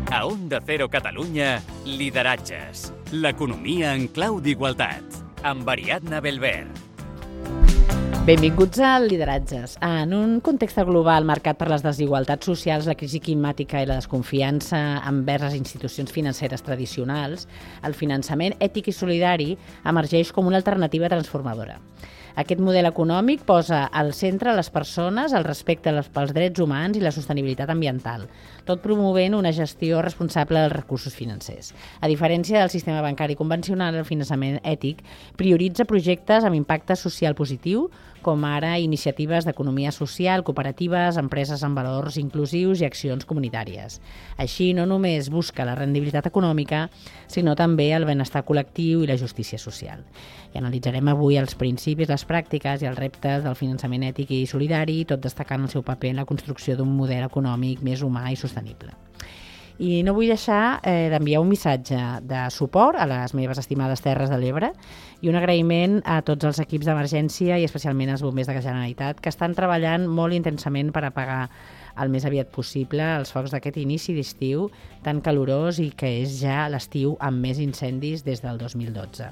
A Onda Cero Catalunya, lideratges. L'economia en clau d'igualtat. Amb Ariadna Belver. Benvinguts a Lideratges. En un context global marcat per les desigualtats socials, la crisi climàtica i la desconfiança envers les institucions financeres tradicionals, el finançament ètic i solidari emergeix com una alternativa transformadora. Aquest model econòmic posa al centre les persones, el respecte pels drets humans i la sostenibilitat ambiental, tot promovent una gestió responsable dels recursos financers. A diferència del sistema bancari convencional, el finançament ètic prioritza projectes amb impacte social positiu, com ara iniciatives d'economia social, cooperatives, empreses amb valors inclusius i accions comunitàries. Així, no només busca la rendibilitat econòmica, sinó també el benestar col·lectiu i la justícia social. I analitzarem avui els principis, les pràctiques i els reptes del finançament ètic i solidari, tot destacant el seu paper en la construcció d'un model econòmic més humà i sostenible. I no vull deixar d'enviar un missatge de suport a les meves estimades Terres de l'Ebre i un agraïment a tots els equips d'emergència i especialment als bombers de la Generalitat que estan treballant molt intensament per apagar el més aviat possible els focs d'aquest inici d'estiu tan calorós i que és ja l'estiu amb més incendis des del 2012.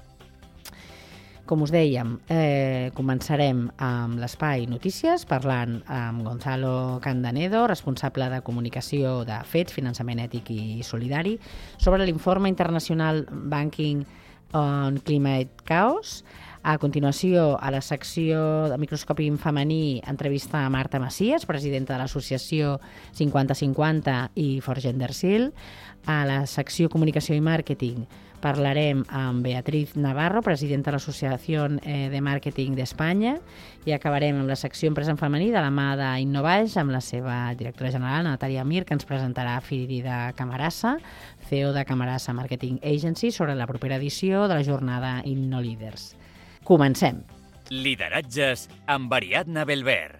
Com us dèiem, començarem amb l'Espai Notícies parlant amb Gonzalo Candanedo, responsable de comunicació de FEDS, Finançament Ètic i Solidari, sobre l'informe internacional Banking on Climate Chaos. A continuació, a la secció de microscopi femení, entrevista a Marta Macias, presidenta de l'associació 50-50 i For Gender Seal. A la secció Comunicació i Màrqueting parlarem amb Beatriz Navarro, presidenta de l'Associació de Màrqueting d'Espanya, i acabarem amb la secció Empresa en femení de la mà d'Innovaix amb la seva directora general, Natàlia Mir, que ens presentarà Frida Camarasa, CEO de Camarasa Marketing Agency, sobre la propera edició de la jornada InnoLeaders. Comencem. Lideratges amb Ariadna Belver.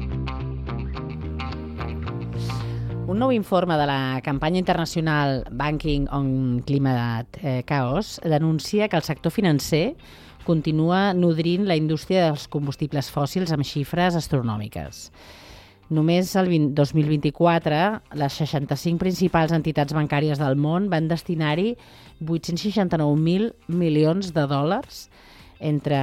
Un nou informe de la campanya internacional Banking on Climate Chaos denuncia que el sector financer continua nodrint la indústria dels combustibles fòssils amb xifres astronòmiques. Només el 2024, les 65 principals entitats bancàries del món van destinar-hi 869.000 milions de dòlars. Entre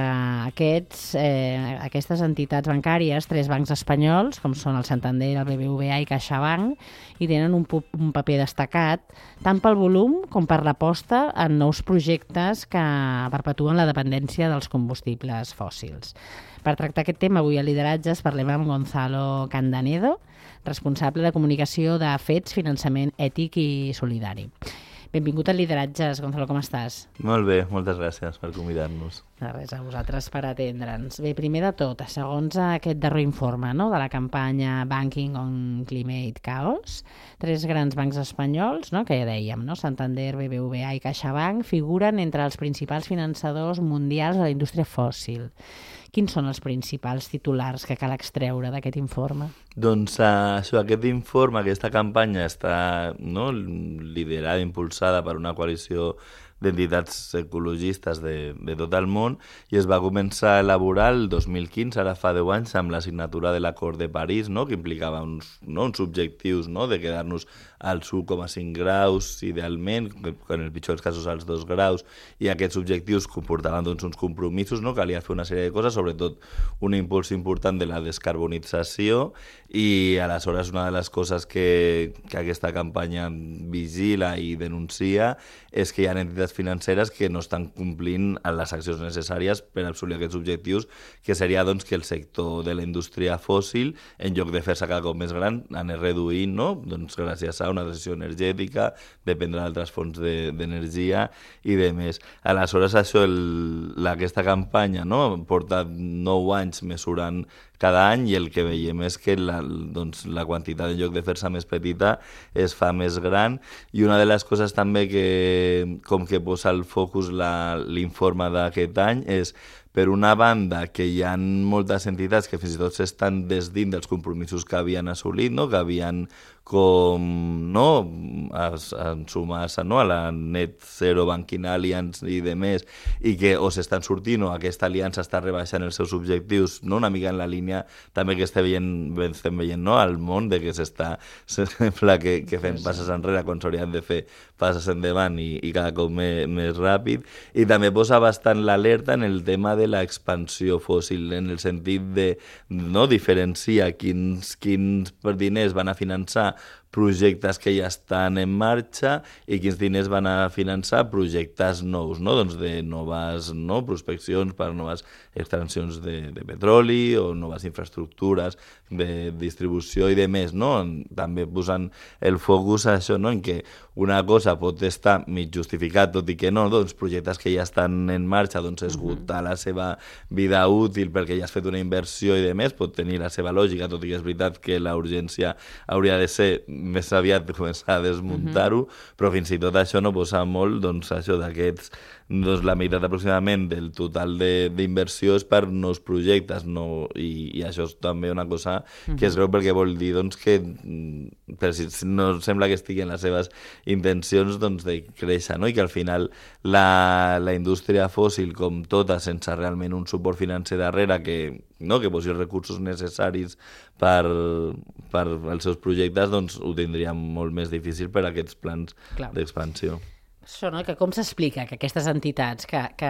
aquestes entitats bancàries, 3 bancs espanyols, com són el Santander, el BBVA i CaixaBank, i tenen un paper destacat tant pel volum com per l'aposta en nous projectes que perpetuen la dependència dels combustibles fòssils. Per tractar aquest tema, avui a Lideratges parlem amb Gonzalo Candanedo, responsable de comunicació de FEDS, Finançament Ètic i Solidari. Benvingut a Lideratges, Gonzalo, com estàs? Molt bé, moltes gràcies per convidar-nos. De res, a vosaltres per atendre'ns. Bé, primer de tot, segons aquest darrer informe de la campanya Banking on Climate Chaos, 3 grans bancs espanyols, que ja dèiem, Santander, BBVA i CaixaBank, figuren entre els principals finançadors mundials de la indústria fòssil. Quins són els principals titulars que cal extreure d'aquest informe? Doncs aquest informe, aquesta campanya està liderada, impulsada per una coalició d'entitats ecologistes de tot el món i es va començar a elaborar el 2015, ara fa 10 anys, amb la signatura de l'Acord de París, que implicava uns objectius de quedar-nos als 1,5 graus, idealment, en el pitjor dels casos als 2 graus, i aquests objectius comportaven uns compromisos, calia fer una sèrie de coses, sobretot un impuls important de la descarbonització, i aleshores una de les coses que aquesta campanya vigila i denuncia és que hi ha entitats financeres que no estan complint les accions necessàries per assolir aquests objectius, que seria que el sector de la indústria fòssil, en lloc de fer-se cada cop més gran, anés reduint, gràcies a una transició energètica, dependre d'altres fonts d'energia i de més. Aleshores, aquesta campanya porta 9 anys mesurant cada any i el que veiem és que la quantitat, en lloc de fer-se més petita, es fa més gran. I una de les coses també que posa el focus l'informe d'aquest any és, per una banda, que hi ha moltes entitats que fins i tot s'estan desdint dels compromisos que havien assolit, que havien no, a sumar-se a la Net Zero Banking Alliance i de més, i que o s'estan sortint o aquesta aliança està rebaixant els seus objectius, no, una mica en la línia també que estem veient no, al món, de que sembla que fem passes enrere quan s'haurien de fer passes endavant i cada cop més ràpid, i també posa bastant l'alerta en el tema de l'expansió fòssil, en el sentit de no diferenciar quins diners van a finançar projectes que ja estan en marxa i quins diners van a finançar projectes nous, no? Doncs de noves prospeccions per noves extraccions de petroli o noves infraestructures de distribució i de més, no? També posant el focus a això, no? En què una cosa pot estar mig justificat, tot i que no, doncs projectes que ja estan en marxa, doncs esgotar la seva vida útil perquè ja has fet una inversió i de més, pot tenir la seva lògica, tot i que és veritat que la urgència hauria de ser més aviat començar a desmuntar-ho, però fins i tot això no posa molt, doncs això d'aquests, doncs la meitat aproximadament del total d'inversió és per nous projectes, no? I això és també una cosa que és greu perquè vol dir doncs, que si no sembla que estigui en les seves intencions doncs, de créixer, no? I que al final la indústria fòssil, com tota, sense realment un suport financer darrere que posi els recursos necessaris per als seus projectes, doncs ho tindria molt més difícil per a aquests plans d'expansió. Això, no? Que com s'explica que aquestes entitats que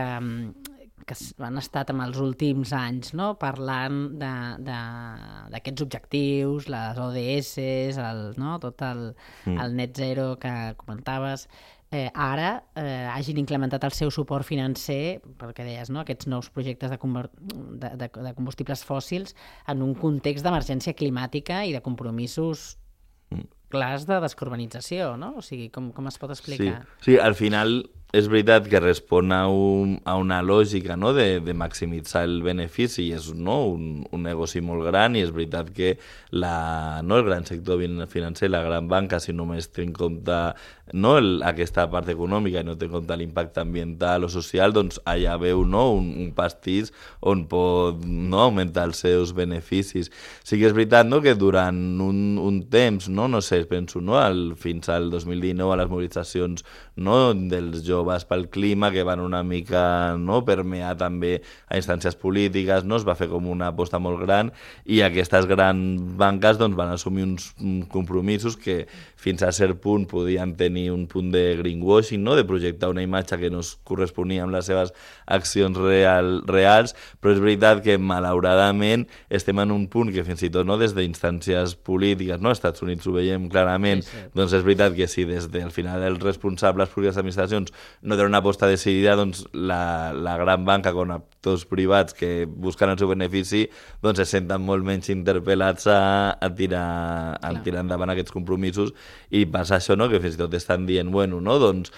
han estat en els últims anys, no? Parlant d'aquests objectius, les ODS, tot el net zero que comentaves, ara hagin incrementat el seu suport financer, perquè deies, no? Aquests nous projectes de combustibles fòssils en un context d'emergència climàtica i de compromisos clars de descarbonització, no? O sigui, com es pot explicar? Sí, al final és veritat que respon a una lògica, no? de maximitzar el benefici, i és un negoci molt gran, i és veritat que el gran sector financer, la gran banca, si només té en compte aquesta part econòmica i no té en compte l'impacte ambiental o social, doncs allà veu un pastís on pot augmentar els seus beneficis. Sí que és veritat que durant un temps, no sé, penso, fins al 2019 a les mobilitzacions dels joves pel clima, que van una mica permear també a instàncies polítiques, es va fer com una aposta molt gran, i aquestes grans banques van assumir uns compromisos que fins a cert punt podien tenir un punt de greenwashing, de projectar una imatge que no es corresponia amb les seves accions reals, però és veritat que malauradament estem en un punt que fins i tot des d'instàncies polítiques, als Estats Units ho veiem clarament, doncs és veritat que si des del final els responsables públics d'administracions no tenen una aposta decidida, doncs la gran banca com actors privats que busquen el seu benefici doncs es senten molt menys interpel·lats a tirar endavant aquests compromisos, i passa això, que fins i tot estan dient, doncs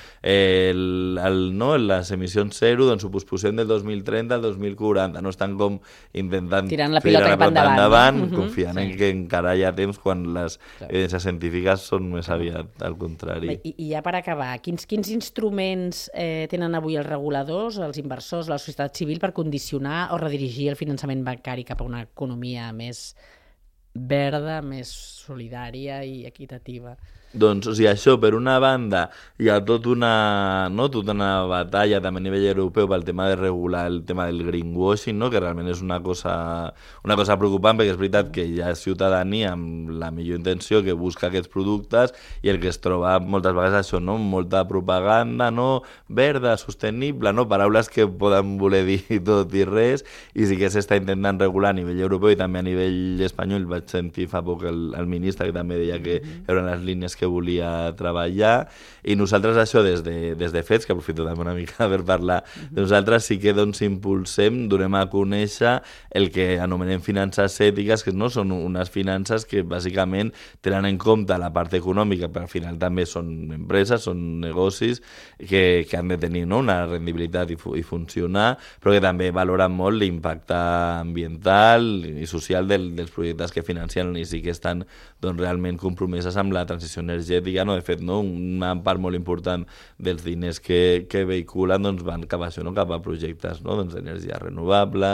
les emissions zero doncs ho posposem del 2030 al 2040, no estan com intentant tirant la pilota endavant, confiant en que encara hi ha temps quan les evidències científiques són més aviat al contrari. I ja per acabar, quins instruments tenen avui els reguladors, els inversors, la societat civil per condicionar o redirigir el finançament bancari cap a una economia més verda, més solidària i equitativa? Doncs, això, per una banda, hi ha tota una batalla també a nivell europeu pel tema de regular el tema del greenwashing, que realment és una cosa preocupant, perquè és veritat que hi ha ciutadania amb la millor intenció que busca aquests productes, i el que es troba moltes vegades això, molta propaganda, verda, sostenible, paraules que poden voler dir tot i res, i sí que s'està intentant regular a nivell europeu i també a nivell espanyol. Vaig sentir fa poc el ministre que també deia que eren les línies que volia treballar, i nosaltres això des de FEDS, que aprofito també una mica per parlar, nosaltres sí que impulsem, donem a conèixer el que anomenem finances ètiques, que no són unes finances que bàsicament tenen en compte la part econòmica, però al final també són empreses, són negocis que han de tenir una rendibilitat i funcionar, però que també valoren molt l'impacte ambiental i social dels projectes que financen, i sí que estan realment compromeses amb la transició energètica. De fet, una part molt important dels diners que vehiculen van cap a això, cap a projectes d'energies renovables,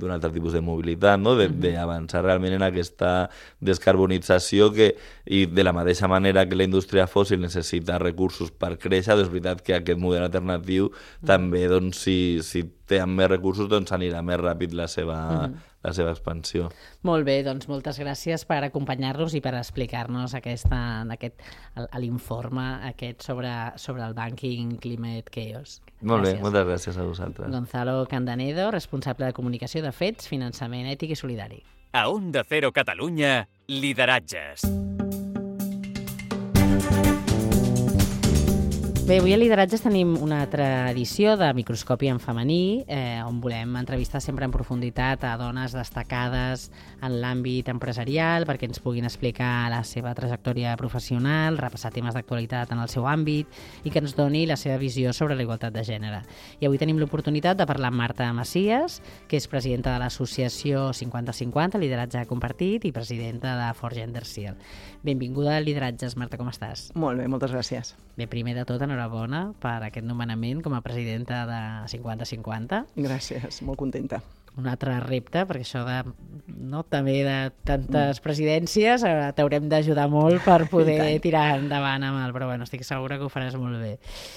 d'un altre tipus de mobilitat, no? D'avançar realment en aquesta descarbonització i de la mateixa manera que la indústria fòssil necessita recursos per créixer, és veritat que aquest model alternatiu també, doncs, si té més recursos, doncs anirà més ràpid la seva expansió. Molt bé, doncs moltes gràcies per acompanyar-nos i per explicar-nos l'informe aquest sobre el Banking Climate Chaos. Molt bé, moltes gràcies a vosaltres. Gonzalo Candanedo, responsable de comunicació de FEDS, finançament ètic i solidari. A Onda Cero Catalunya, lideratges. Bé, avui a Lideratges tenim una altra edició de Microscopi en femení, on volem entrevistar sempre en profunditat a dones destacades en l'àmbit empresarial perquè ens puguin explicar la seva trajectòria professional, repassar temes d'actualitat en el seu àmbit i que ens doni la seva visió sobre la igualtat de gènere. I avui tenim l'oportunitat de parlar amb Marta Macias, que és presidenta de l'associació 50-50, Lideratge Compartit, i presidenta de For Gender Seal. Benvinguda a Lideratges, Marta, com estàs? Molt bé, moltes gràcies. Bé, primer de tot, enhorabona per aquest nomenament com a presidenta de 50-50. Gràcies, molt contenta. Un altre repte, perquè això també de tantes presidències t'haurem d'ajudar molt per poder tirar endavant amb el... Però bueno, estic segura que ho faràs molt bé.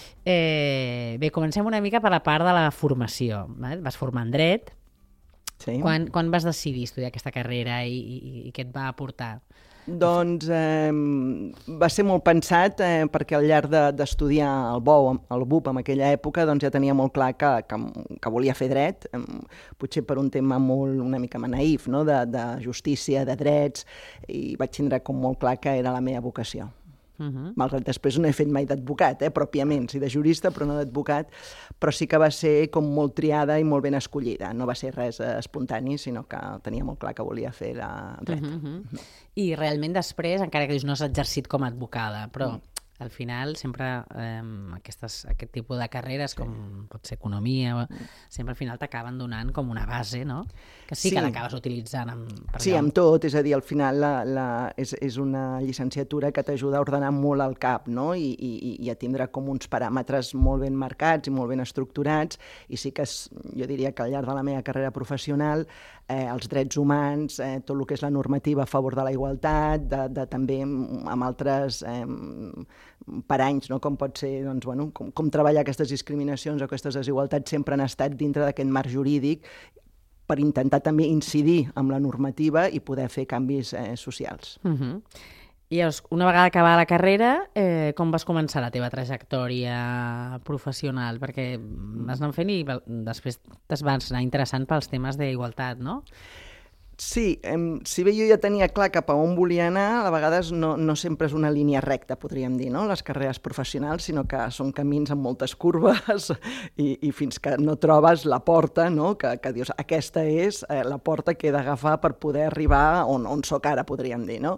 Bé, comencem una mica per la part de la formació. Vas formar en dret. Sí. Quan vas decidir estudiar aquesta carrera i què et va aportar? Doncs va ser molt pensat perquè al llarg d'estudiar el BUP en aquella època doncs ja tenia molt clar que volia fer dret, potser per un tema una mica naïf, no? de justícia, de drets, i vaig tindre com molt clar que era la meva vocació. Malgrat després no he fet mai d'advocat, pròpiament, sí de jurista però no d'advocat, però sí que va ser com molt triada i molt ben escollida, no va ser res espontani, sinó que tenia molt clar que volia fer dret. I realment després, encara que dius no has exercit com a advocada, però al final sempre aquest tipus de carreres, com pot ser economia, sempre al final t'acaben donant com una base, no? Que sí que l'acabes utilitzant. Sí, amb tot, és a dir, al final és una llicenciatura que t'ajuda a ordenar molt el cap, no? I a tindre com uns paràmetres molt ben marcats i molt ben estructurats, i sí que jo diria que al llarg de la meva carrera professional els drets humans, tot el que és la normativa a favor de la igualtat, també amb altres paranys, no? Com pot ser doncs, com treballar aquestes discriminacions o aquestes desigualtats sempre han estat dintre d'aquest marc jurídic per intentar també incidir amb la normativa i poder fer canvis socials. I una vegada acabada la carrera, com vas començar la teva trajectòria professional? Perquè vas anar fent i després t'es vas anar interessant pels temes d'igualtat, no? Sí, si bé jo ja tenia clar cap a on volia anar, a vegades no sempre és una línia recta, podríem dir, no? Les carreres professionals, sinó que són camins amb moltes curves i fins que no trobes la porta, no? Que dius, aquesta és la porta que he d'agafar per poder arribar on soc ara, podríem dir, no?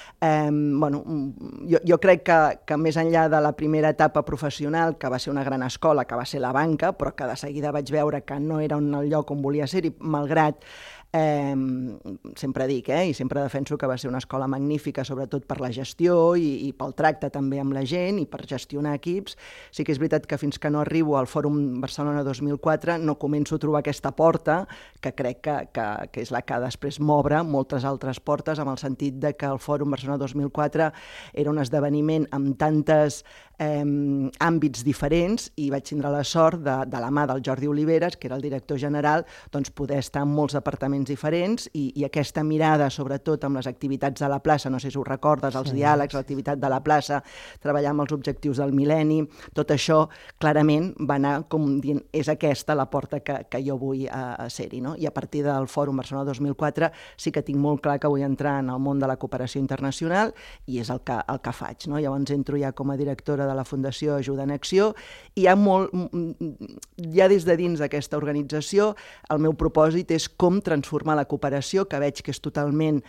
Jo crec que més enllà de la primera etapa professional, que va ser una gran escola, que va ser la banca, però que de seguida vaig veure que no era el lloc on volia ser, i malgrat sempre dic, i sempre defenso que va ser una escola magnífica, sobretot per la gestió i pel tracte també amb la gent i per gestionar equips. Sí que és veritat que fins que no arribo al Fòrum Barcelona 2004 no començo a trobar aquesta porta que crec que és la que després m'obre moltes altres portes, amb el sentit de que el Fòrum Barcelona 2004 era un esdeveniment amb tantes àmbits diferents, i vaig tindre la sort de la mà del Jordi Oliveres, que era el director general, doncs poder estar en molts departaments diferents i aquesta mirada, sobretot amb les activitats de la plaça, no sé si ho recordes, els diàlegs, l'activitat de la plaça, treballar amb els objectius del mil·lenni, tot això clarament va anar com dient, és aquesta la porta que jo vull ser-hi, no? I a partir del Fòrum Barcelona 2004 sí que tinc molt clar que vull entrar en el món de la cooperació internacional i és el que faig, no? Llavors entro ja com a directora de la Fundació Ajuda en Acció i ja des de dins d'aquesta organització el meu propòsit és com transformar la cooperació, que veig que és totalment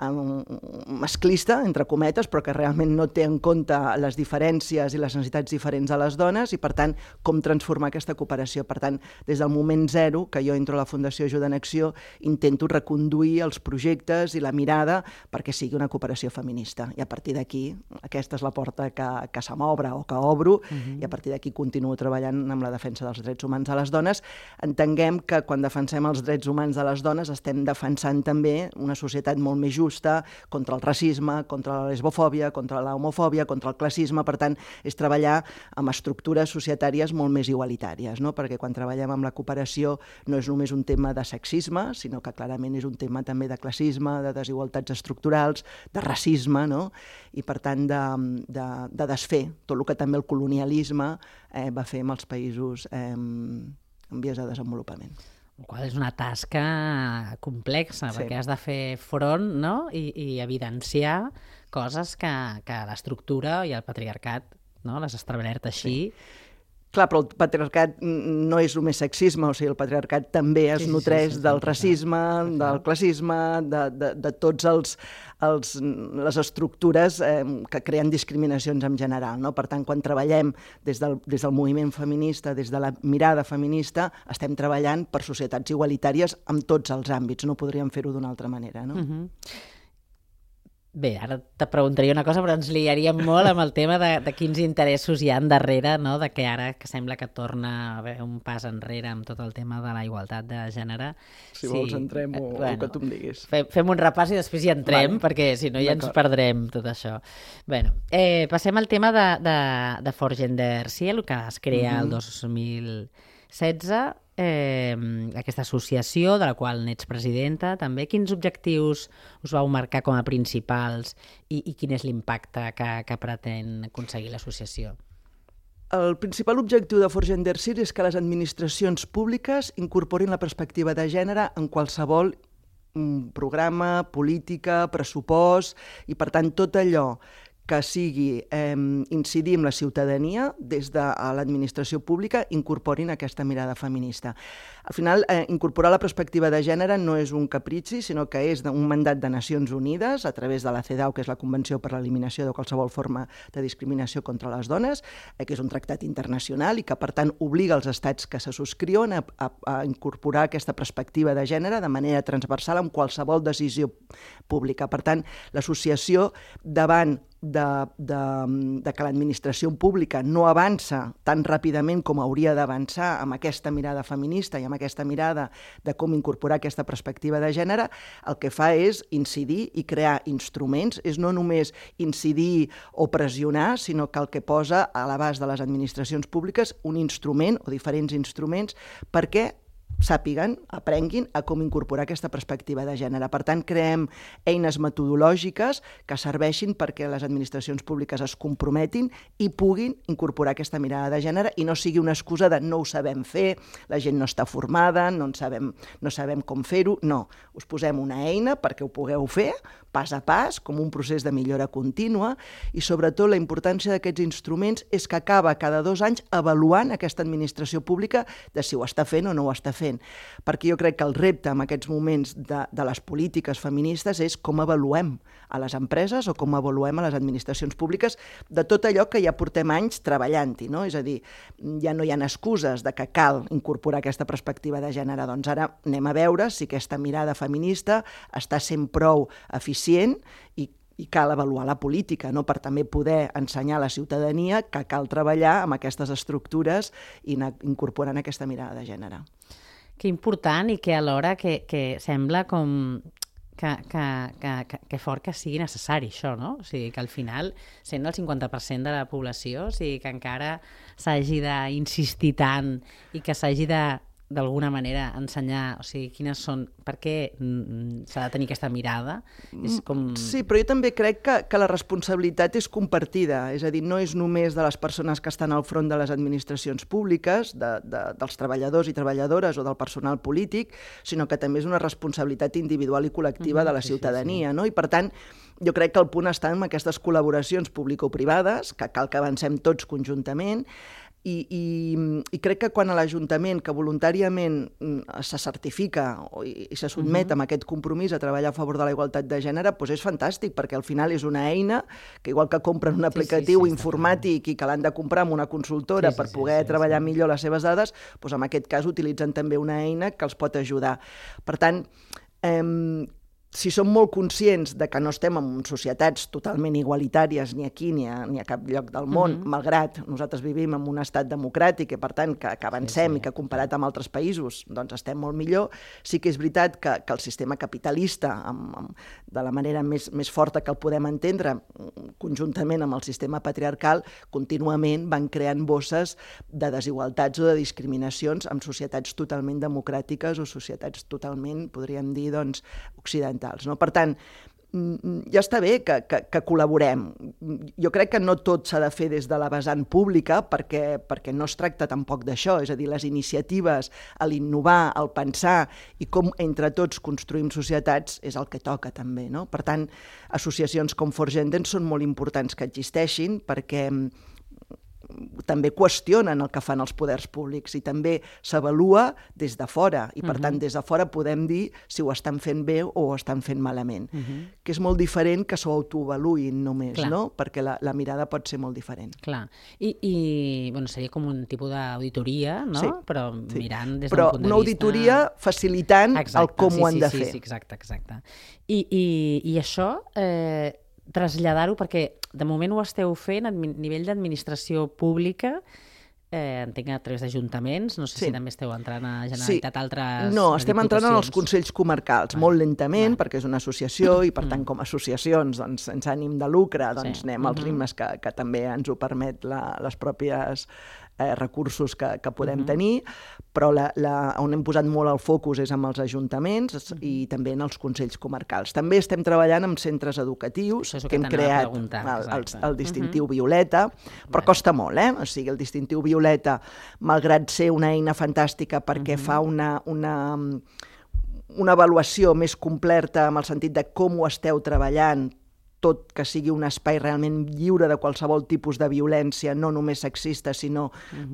masclista, entre cometes, però que realment no té en compte les diferències i les necessitats diferents de les dones i, per tant, com transformar aquesta cooperació. Per tant, des del moment zero que jo entro a la Fundació Ajuda en Acció, intento reconduir els projectes i la mirada perquè sigui una cooperació feminista. I a partir d'aquí, aquesta és la porta que se m'obre o que obro, i a partir d'aquí continuo treballant amb la defensa dels drets humans de les dones. Entenguem que quan defensem els drets humans de les dones estem defensant també una societat molt més justa contra el racisme, contra la lesbofòbia, contra la homofòbia, contra el classisme. Per tant, és treballar amb estructures societàries molt més igualitàries, no? Perquè quan treballem amb la cooperació no és només un tema de sexisme, sinó que clarament és un tema també de classisme, de desigualtats estructurals, de racisme, no? I per tant de desfer tot el que també el colonialisme va fer amb els països en vies de desenvolupament. El qual és una tasca complexa, Sí. perquè has de fer front, no? I evidenciar coses que l'estructura i el patriarcat, no? Les ha establert així. Clar, però el patriarcat no és només sexisme, o sigui, el patriarcat també es nodreix del racisme, del classisme, de tots les estructures que creen discriminacions en general, no? Per tant, quan treballem des del moviment feminista, des de la mirada feminista, estem treballant per societats igualitàries en tots els àmbits, no podríem fer-ho d'una altra manera, no? Bé, ara te preguntaria una cosa, però ens liaríem molt amb el tema de quins interessos hi ha darrere, no? De que ara que sembla que torna a haver un pas enrere amb tot el tema de la igualtat de gènere. Si vols entrem o que tu em diguis. Fem un repàs i després hi entrem, perquè si no ja ens perdrem tot això. Bé, passem al tema de For Gender Ciel, que es crea el 2016, aquesta associació de la qual n'ets presidenta també. Quins objectius us vau marcar com a principals i quin és l'impacte que pretén aconseguir l'associació? El principal objectiu de For Gender Ciel és que les administracions públiques incorporin la perspectiva de gènere en qualsevol programa, política, pressupost, i per tant tot allò que sigui incidir en la ciutadania des de l'administració pública incorporin aquesta mirada feminista. Al final, incorporar la perspectiva de gènere no és un capritxi, sinó que és un mandat de Nacions Unides a través de la CEDAW, que és la Convenció per a l'Eliminació de qualsevol forma de discriminació contra les dones, que és un tractat internacional i que, per tant, obliga els estats que se subscriuen a incorporar aquesta perspectiva de gènere de manera transversal en qualsevol decisió pública. Per tant, l'associació davant de que l'administració pública no avança tan ràpidament com hauria d'avançar amb aquesta mirada feminista i amb aquesta mirada de com incorporar aquesta perspectiva de gènere, el que fa és incidir i crear instruments, és no només incidir o pressionar, sinó que el que posa a l'abast de les administracions públiques un instrument o diferents instruments perquè sàpiguen, aprenguin a com incorporar aquesta perspectiva de gènere. Per tant, creem eines metodològiques que serveixin perquè les administracions públiques es comprometin i puguin incorporar aquesta mirada de gènere i no sigui una excusa de no ho sabem fer, la gent no està formada, no sabem com fer-ho. No, us posem una eina perquè ho pugueu fer, pas a pas, com un procés de millora contínua, i sobretot la importància d'aquests instruments és que acaba cada 2 anys avaluant aquesta administració pública de si ho està fent o no ho està fent. Perquè jo crec que el repte en aquests moments de les polítiques feministes és com avaluem a les empreses o com avaluem a les administracions públiques de tot allò que ja portem anys treballant-hi, no? És a dir, ja no hi ha excuses de que cal incorporar aquesta perspectiva de gènere. Doncs ara anem a veure si aquesta mirada feminista està sent prou eficient i cal avaluar la política, no? Per també poder ensenyar a la ciutadania que cal treballar amb aquestes estructures i anar incorporant aquesta mirada de gènere. Que important i que alhora que sembla com que fort que sigui necessari això, no? O sigui, que al final, sent el 50% de la població, o sigui, que encara s'hagi d'insistir tant i que s'hagi d'alguna manera ensenyar, o sigui, quines són, per què s'ha de tenir aquesta mirada? És com... Sí, però jo també crec que la responsabilitat és compartida, és a dir, no és només de les persones que estan al front de les administracions públiques, dels treballadors i treballadores o del personal polític, sinó que també és una responsabilitat individual i col·lectiva de la ciutadania, no? I per tant, jo crec que el punt està en aquestes col·laboracions público-privades, que cal que avancem tots conjuntament, I crec que quan a l'Ajuntament, que voluntàriament se certifica i se sotmet amb aquest compromís a treballar a favor de la igualtat de gènere, doncs és fantàstic, perquè al final és una eina que, igual que compren un aplicatiu informàtic i que l'han de comprar amb una consultora per poder treballar millor les seves dades, doncs en aquest cas utilitzen també una eina que els pot ajudar. Per tant, si som molt conscients de que no estem en societats totalment igualitàries ni aquí ni a cap lloc del món, malgrat nosaltres vivim en un estat democràtic i, per tant, que avancem i que comparat amb altres països doncs estem molt millor, sí que és veritat que el sistema capitalista, de la manera més forta que el podem entendre, conjuntament amb el sistema patriarcal, contínuament van creant bosses de desigualtats o de discriminacions en societats totalment democràtiques o societats totalment, podríem dir, doncs, occidentals. No? Per tant, ja està bé que col·laborem. Jo crec que no tot s'ha de fer des de la vessant pública perquè no es tracta tampoc d'això, és a dir, les iniciatives, l'innovar, el pensar i com entre tots construïm societats és el que toca també. No? Per tant, associacions com For Gender són molt importants que existeixin perquè també qüestionen el que fan els poders públics i també s'avalua des de fora i, per tant, des de fora podem dir si ho estan fent bé o ho estan fent malament, que és molt diferent que s'ho autoavaluïn només, no? Perquè la mirada pot ser molt diferent. Clar. I bueno, seria com un tipus d'auditoria, no? Sí. Però mirant des del Però punt de vista... una auditoria facilitant el com ho han de fer. Sí, exacte. I això... traslladar-ho, perquè de moment ho esteu fent a nivell d'administració pública, entenc a través d'ajuntaments, no sé si també esteu entrant a Generalitat altres... No, estem entrant en els consells comarcals, molt lentament, perquè és una associació i, per tant, com a associacions sense ànim de lucre, doncs anem als ritmes que també ens ho permet les pròpies recursos que podem tenir, però on hem posat molt el focus és amb els ajuntaments i també en els consells comarcals. També estem treballant amb centres educatius, que hem creat el distintiu Violeta, però costa molt, O sigui, el distintiu Violeta, malgrat ser una eina fantàstica perquè fa una avaluació més completa en el sentit de com ho esteu treballant, tot que sigui un espai realment lliure de qualsevol tipus de violència, no només sexista, sinó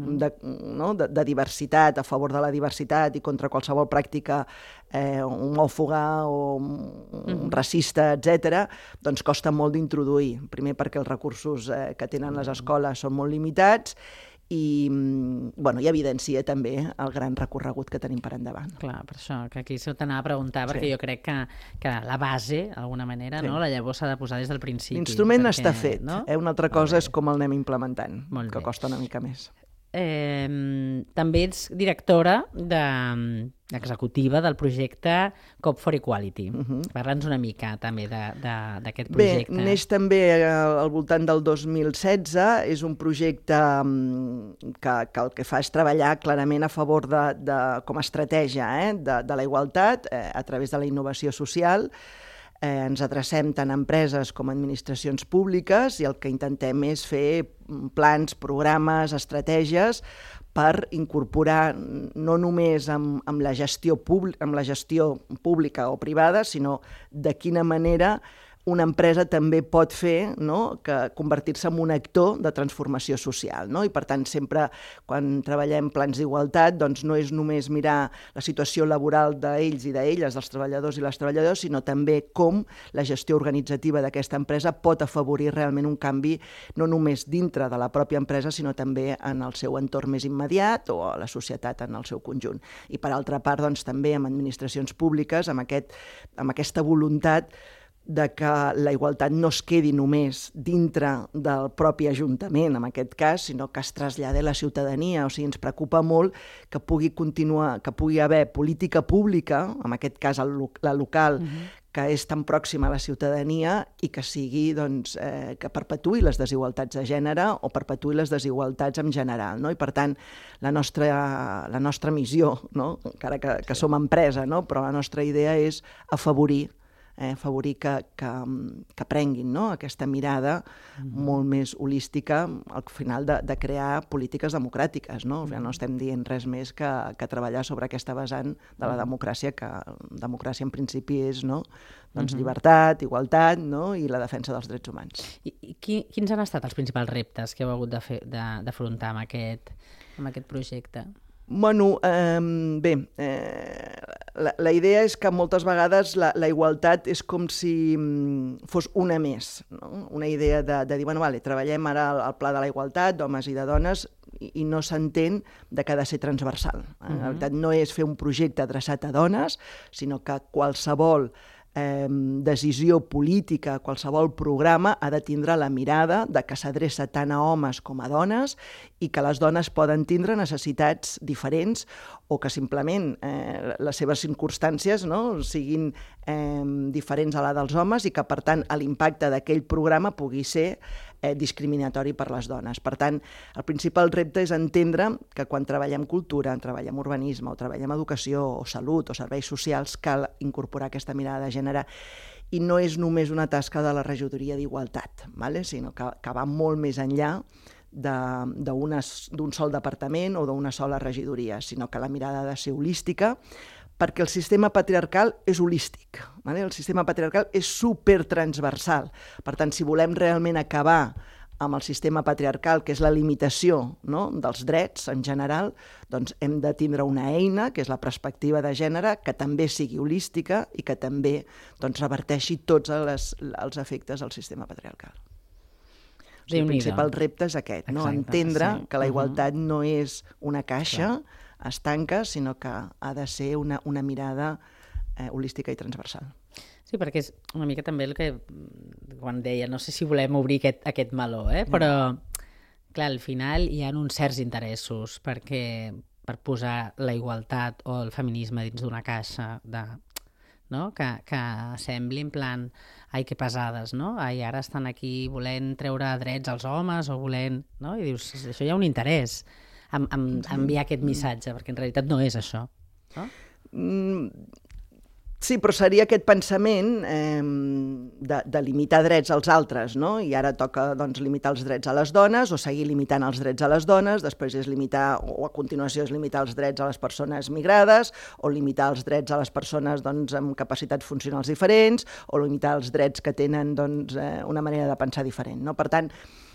de diversitat, a favor de la diversitat i contra qualsevol pràctica homòfoba o racista, etc., doncs costa molt d'introduir. Primer perquè els recursos que tenen les escoles són molt limitats i evidencia també el gran recorregut que tenim per endavant. Clar, per això, que aquí s'ho t'anava a preguntar, perquè jo crec que la base, d'alguna manera, la llavor s'ha de posar des del principi. L'instrument està fet, una altra cosa és com el anem implementant, que costa una mica més. També ets directora executiva del projecte Cop for Equality. Parla'ns una mica també d'aquest projecte. Bé, neix també al voltant del 2016. És un projecte que el que fa és treballar clarament a favor com a estratègia de la igualtat a través de la innovació social. Ens adrecem tant a empreses com a administracions públiques i el que intentem és fer plans, programes, estratègies per incorporar no només amb la gestió pública o privada, sinó de quina manera una empresa també pot fer convertir-se en un actor de transformació social. I, per tant, sempre quan treballem plans d'igualtat, doncs no és només mirar la situació laboral d'ells i d'elles, dels treballadors i les treballadores, sinó també com la gestió organitzativa d'aquesta empresa pot afavorir realment un canvi no només dintre de la pròpia empresa, sinó també en el seu entorn més immediat o a la societat en el seu conjunt. I, per altra part, doncs, també amb administracions públiques, amb aquesta voluntat de que la igualtat no es quedi només dintre del propi ajuntament, en aquest cas, sinó que es traslladi a la ciutadania. O sigui, ens preocupa molt que pugui haver política pública, en aquest cas la local, que és tan pròxima a la ciutadania i que sigui, doncs, que perpetuï les desigualtats de gènere o perpetuï les desigualtats en general. I, per tant, la nostra missió, encara que som empresa, però la nostra idea és afavorir afavorir que prenguin, no?, aquesta mirada molt més holística al final de crear polítiques democràtiques, no? O sigui, no estem dient res més que treballar sobre aquesta vessant de la democràcia, que democràcia en principi és, no?, doncs llibertat, igualtat, no?, i la defensa dels drets humans. I quins han estat els principals reptes que heu hagut d'afrontar amb aquest projecte? Bueno, bé, la idea és que moltes vegades la igualtat és com si fos una més, no? Una idea de dir, bueno, vale, treballem ara el pla de la igualtat d'homes i de dones i no s'entén de que ha de ser transversal. La veritat no és fer un projecte adreçat a dones, sinó que qualsevol decisió política, qualsevol programa ha de tindre la mirada de que s'adreça tant a homes com a dones i que les dones poden tindre necessitats diferents o que simplement les seves circumstàncies, no?, siguin diferents a la dels homes i que, per tant, l'impacte d'aquell programa pugui ser discriminatori per les dones. Per tant, el principal repte és entendre que quan treballem cultura, treballem urbanisme, o treballem educació, o salut, o serveis socials, cal incorporar aquesta mirada de gènere i no és només una tasca de la regidoria d'igualtat, sinó que va molt més enllà d'un sol departament o d'una sola regidoria, sinó que la mirada ha de ser holística, perquè el sistema patriarcal és holístic. El sistema patriarcal és supertransversal. Per tant, si volem realment acabar amb el sistema patriarcal, que és la limitació, no?, dels drets en general, doncs hem de tindre una eina, que és la perspectiva de gènere, que també sigui holística i que també reverteixi tots els efectes del sistema patriarcal. El principal repte és aquest, no? Entendre que la igualtat no és una caixa estanca, sinó que ha de ser una mirada holística i transversal. Sí, perquè és una mica també el que quan deia, no sé si volem obrir aquest meló, però clar, al final hi ha uns certs interessos per posar la igualtat o el feminisme dins d'una caixa que sembli en plan ai, que pesades, no? Ai, ara estan aquí volent treure drets als homes o volent... No? I dius, això hi ha un interès en enviar aquest missatge, perquè en realitat no és això. No? Sí, però seria aquest pensament de limitar drets als altres, no? I ara toca limitar els drets a les dones o seguir limitant els drets a les dones, després és limitar, o a continuació és limitar els drets a les persones migrades, o limitar els drets a les persones amb capacitats funcionals diferents, o limitar els drets que tenen una manera de pensar diferent, no? Per tant,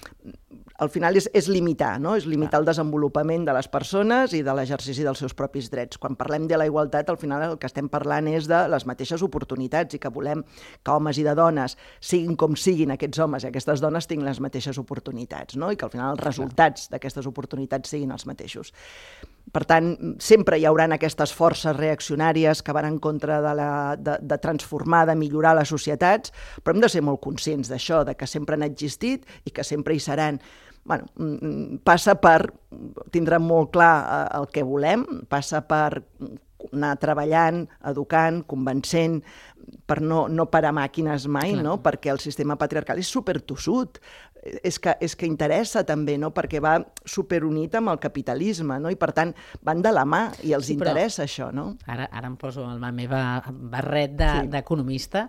al final és limitar, no? És limitar el desenvolupament de les persones i de l'exercici dels seus propis drets. Quan parlem de la igualtat, al final el que estem parlant és de les mateixes oportunitats i que volem que homes i de dones siguin com siguin aquests homes i aquestes dones tinguin les mateixes oportunitats, no? I que al final els resultats d'aquestes oportunitats siguin els mateixos. Per tant, sempre hi haurà aquestes forces reaccionàries que van en contra de transformar, de millorar les societats, però hem de ser molt conscients d'això, de que sempre han existit i que sempre hi seran. Bueno, passa per tindre molt clar el que volem, passa per anar treballant, educant, convencent, per no parar màquines mai, no? Perquè el sistema patriarcal és supertossut. És que interessa també, no? Perquè va superunit amb el capitalisme, no? I per tant van de la mà i els interessa això, no? Ara em poso el meu barret d'economista.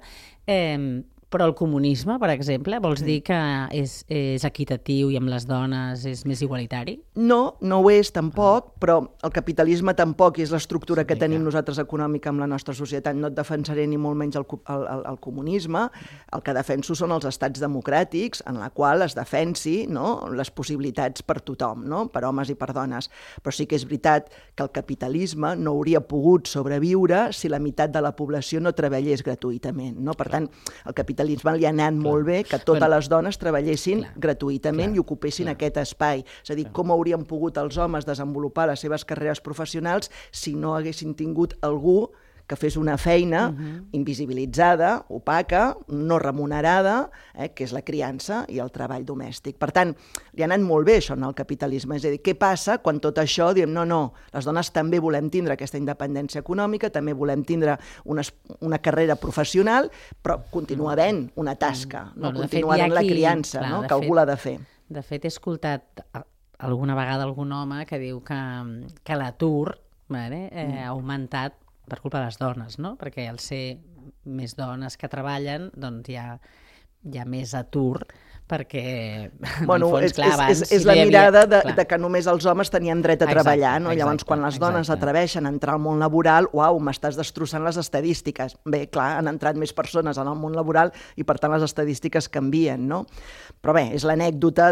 Però el comunisme, per exemple, vols dir que és equitatiu i amb les dones és més igualitari? No, no ho és tampoc, però el capitalisme tampoc és l'estructura que tenim nosaltres econòmica amb la nostra societat. No et defensaré ni molt menys el comunisme. El que defenso són els estats democràtics en la qual es defensi, no?, les possibilitats per tothom, no?, per homes i per dones. Però sí que és veritat que el capitalisme no hauria pogut sobreviure si la meitat de la població no treballés gratuïtament, no? Per tant, el capitalisme li ha anat molt bé que totes les dones treballessin gratuïtament i ocupessin aquest espai. És a dir, com haurien pogut els homes desenvolupar les seves carreres professionals si no haguessin tingut algú que fes una feina invisibilitzada, opaca, no remunerada, que és la criança i el treball domèstic. Per tant, li ha anat molt bé això al capitalisme. És a dir, què passa quan tot això diem no, les dones també volem tindre aquesta independència econòmica, també volem tindre una carrera professional, però continua havent una tasca, continua havent la criança, que algú l'ha de fer. De fet, he escoltat alguna vegada algun home que diu que l'atur ha augmentat per culpa de les dones, no? Perquè al ser més dones que treballen, doncs hi ha més atur, perquè, bueno, en el fons, clar, abans... és la mirada de que només els homes tenien dret a treballar, no? Llavors, quan les dones atreveixen a entrar al món laboral, uau, m'estàs destrossant les estadístiques. Bé, clar, han entrat més persones en el món laboral i, per tant, les estadístiques canvien, no? Però bé, és l'anècdota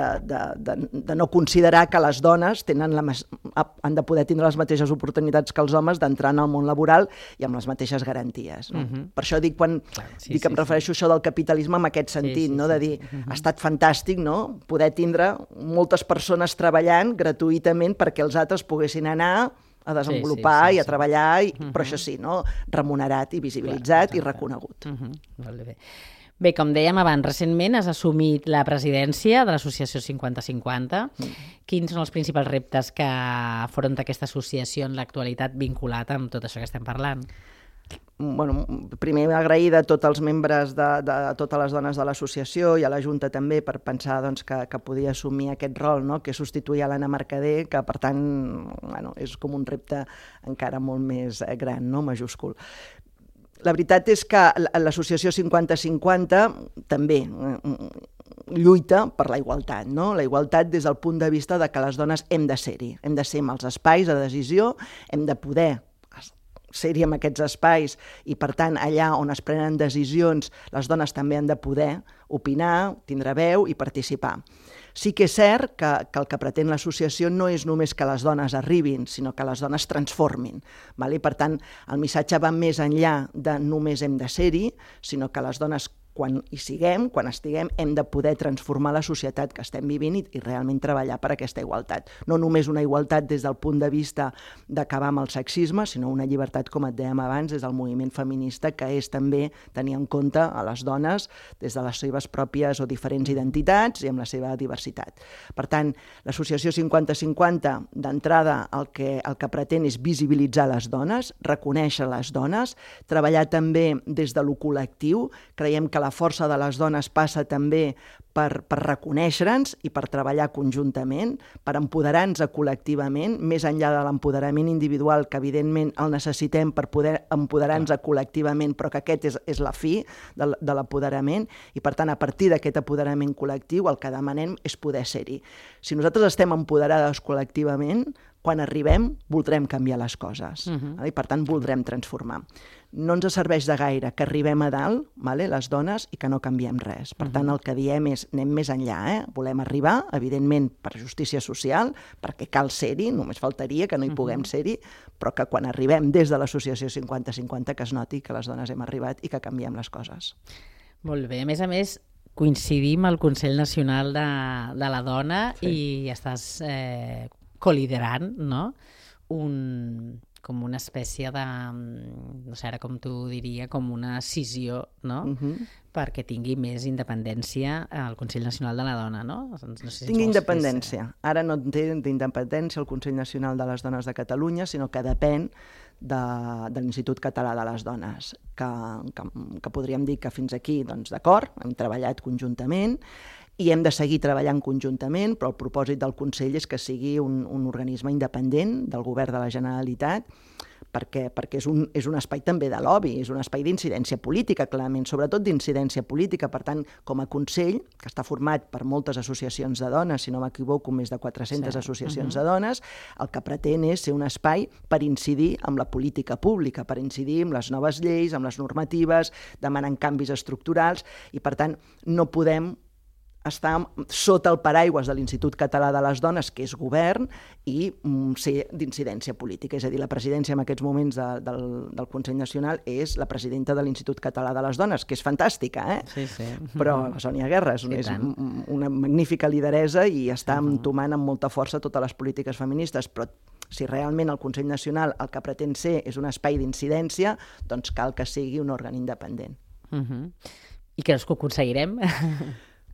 de no considerar que les dones han de poder tindre les mateixes oportunitats que els homes d'entrar en el món laboral i amb les mateixes garanties. No? Per això dic, quan dic que em refereixo a això del capitalisme en aquest sentit, no? De dir, ha estat fantàstic, no?, poder tindre moltes persones treballant gratuïtament perquè els altres poguessin anar a desenvolupar i a treballar, però això sí, no?, remunerat i visibilitzat i reconegut. Molt bé. Bé, com dèiem abans, recentment has assumit la presidència de l'associació 50-50. Quins són els principals reptes que afronta aquesta associació en l'actualitat vinculat amb tot això que estem parlant? Bueno, primer agrair a tots els membres de totes les dones de l'associació i a la Junta també per pensar doncs, que podia assumir aquest rol, no? Que és substituir a l'Anna Mercader, que per tant bueno, és com un repte encara molt més gran, no? Majúscul. La veritat és que l'associació 50-50 també lluita per la igualtat, no? La igualtat des del punt de vista de que les dones hem de ser-hi, hem de ser en els espais de decisió, hem de poder ser-hi en aquests espais i, per tant, allà on es prenen decisions, les dones també han de poder opinar, tindre veu i participar. Sí que és cert que el que pretén l'associació no és només que les dones arribin, sinó que les dones transformin. I, per tant, el missatge va més enllà de només hem de ser-hi, sinó que les dones quan hi siguem, quan estiguem, hem de poder transformar la societat que estem vivint i realment treballar per aquesta igualtat. No només una igualtat des del punt de vista d'acabar amb el sexisme, sinó una llibertat, com et dèiem abans, des del moviment feminista, que és també tenir en compte a les dones des de les seves pròpies o diferents identitats i amb la seva diversitat. Per tant, l'associació 50-50, d'entrada, el que pretén és visibilitzar les dones, reconèixer les dones, treballar també des de lo col·lectiu. Creiem que la força de les dones passa també per reconèixer-nos i per treballar conjuntament, per empoderar-nos col·lectivament, més enllà de l'empoderament individual, que evidentment el necessitem per poder empoderar-nos col·lectivament, però que aquest és la fi de l'apoderament, i per tant, a partir d'aquest apoderament col·lectiu, el que demanem és poder ser-hi. Si nosaltres estem empoderades col·lectivament, quan arribem, voldrem canviar les coses. I, per tant, voldrem transformar. No ens serveix de gaire que arribem a dalt, les dones, i que no canviem res. Per tant, el que diem és anem més enllà. Volem arribar, evidentment, per justícia social, perquè cal ser-hi, només faltaria que no hi puguem ser-hi, però que quan arribem des de l'associació 50-50 que es noti que les dones hem arribat i que canviem les coses. Molt bé. A més, coincidim al Consell Nacional de la Dona i estàs coliderant, no? Com una espècie de, no sé ara com t'ho diria, com una escissió, no? Perquè tingui més independència al Consell Nacional de la Dona, no? Tingui independència. Ara no té d'independència el Consell Nacional de les Dones de Catalunya, sinó que depèn de l'Institut Català de les Dones, que podríem dir que fins aquí, doncs d'acord, hem treballat conjuntament, i hem de seguir treballant conjuntament, però el propòsit del Consell és que sigui un organisme independent del Govern de la Generalitat, perquè és un espai també de lobby, és un espai d'incidència política, clarament, sobretot d'incidència política. Per tant, com a Consell, que està format per moltes associacions de dones, si no m'equivoco, més de 400 associacions de dones, el que pretén és ser un espai per incidir en la política pública, per incidir en les noves lleis, en les normatives, demanant canvis estructurals, i per tant no podem estar sota el paraigües de l'Institut Català de les Dones, que és govern, i ser d'incidència política. És a dir, la presidència en aquests moments del Consell Nacional és la presidenta de l'Institut Català de les Dones, que és fantàstica, Sí. Però la Sònia Guerra és una magnífica lideresa i està entomant amb molta força totes les polítiques feministes, però si realment el Consell Nacional el que pretén ser és un espai d'incidència, doncs cal que sigui un òrgan independent. I creus que ho aconseguirem?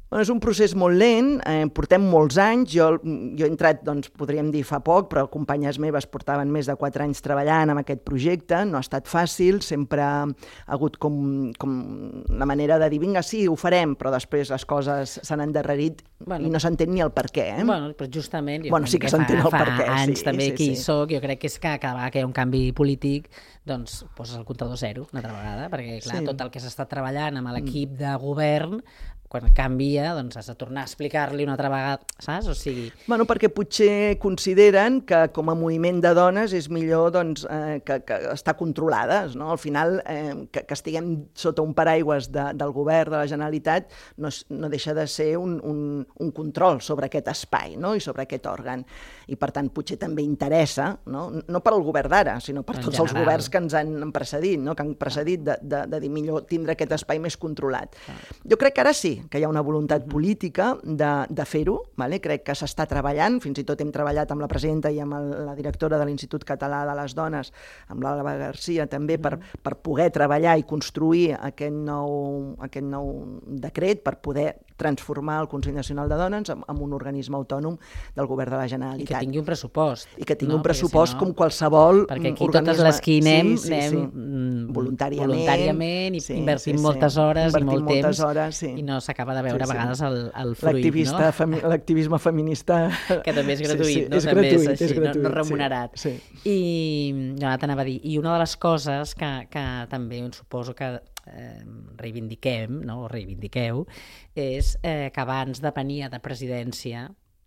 Bueno, és un procés molt lent, portem molts anys, jo he entrat, doncs, podríem dir fa poc, però companyes meves portaven més de 4 anys treballant en aquest projecte, no ha estat fàcil, sempre ha hagut com la manera de dir, vinga, sí, ho farem, però després les coses s'han endarrerit i no s'entén ni el per què. Bueno, però justament, sí que s'entén el per què. Fa anys també que hi soc, jo crec que és que cada vegada que hi ha un canvi polític, doncs poses el comptador zero una altra vegada, perquè clar, tot el que s'està treballant amb l'equip de govern, quan canvia, doncs has de tornar a explicar-li una altra vegada, saps? O sigui... Bueno, perquè potser consideren que com a moviment de dones és millor doncs, que estar controlades, no? Al final, que estiguem sota un paraigües del govern de la Generalitat no deixa de ser un control sobre aquest espai, no? I sobre aquest òrgan. I per tant, potser també interessa, no per al govern d'ara, sinó per tots els governs que ens han precedit, no? Que han precedit de dir millor tindre aquest espai més controlat. Jo crec que ara sí, que hi ha una voluntat política de fer-ho, vale? Crec que s'està treballant, fins i tot hem treballat amb la presidenta i amb la directora de l'Institut Català de les Dones, amb l'Alba Garcia també, per poder treballar i construir aquest nou decret, per poder transformar el Consell Nacional de Dones en un organisme autònom del Govern de la Generalitat. I que tingui un pressupost. I que tingui un pressupost com qualsevol organisme. Perquè aquí totes les que hi anem voluntàriament i invertim moltes hores i molt temps i no s'acaba de veure a vegades el fruit, no? L'activisme feminista... Que també és gratuït, no? És també gratuït, és així, no remunerat. I jo t'anava a dir, i una de les coses que també suposo que reivindiquem, no? O reivindiqueu, és que abans depenia de presidència